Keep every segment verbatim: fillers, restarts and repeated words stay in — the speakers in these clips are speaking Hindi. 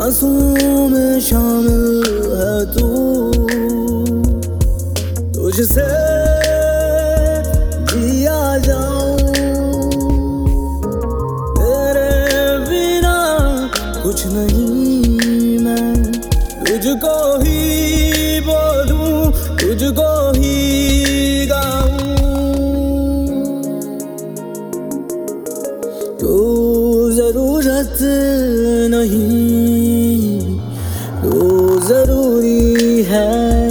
सांसों में शामिल है तू, तुझसे जिया जाऊं, तेरे बिना कुछ नहीं, मैं तुझको ही बोलूं, तुझको ही गाऊं। तू जरूरत नहीं, तू जरूरी है,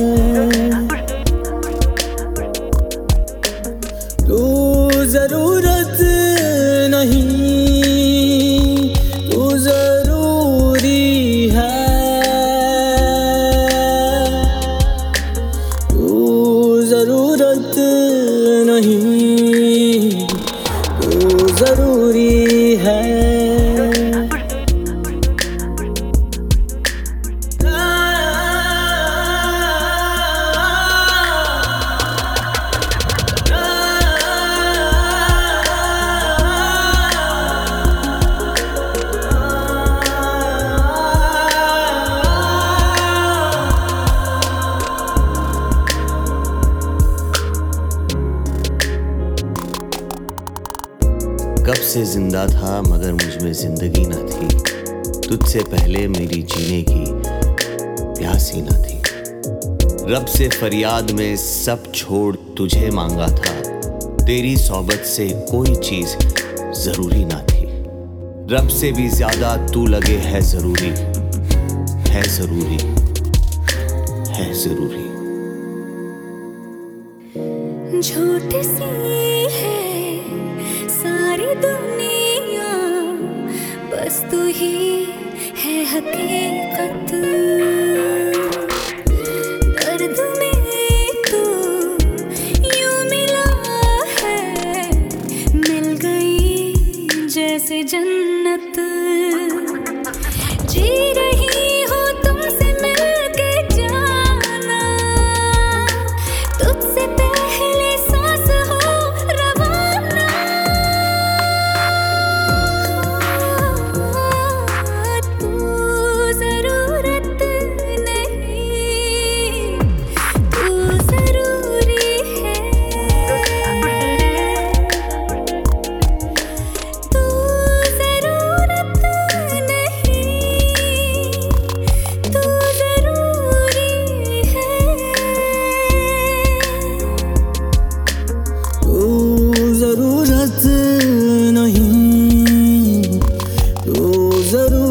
तू जरूरत नहीं, तू जरूरी है, तू जरूरत नहीं, तू जरूरी है। कब से जिंदा था मगर मुझ में जिंदगी ना थी, तुझसे पहले मेरी जीने की प्यास ही ना थी। रब से फरियाद में सब छोड़ तुझे मांगा था, तेरी सोबत से कोई चीज जरूरी ना थी। रब से भी ज्यादा तू लगे है जरूरी, है जरूरी, है जरूरी। झूठ सी है सारी दुनिया, बस तू ही है हकीकत। दर्द में तू यूं मिला है, मिल गई जैसे जन्नत। जी रही हूँ तुमसे मिलके जाना, तुझसे पहले सांस हो रवाना। तू जरूरत नहीं, तू जरूरी है, तू जरूरत नहीं, तू जरूरी है, तू जरूरत नहीं, तू जरूरी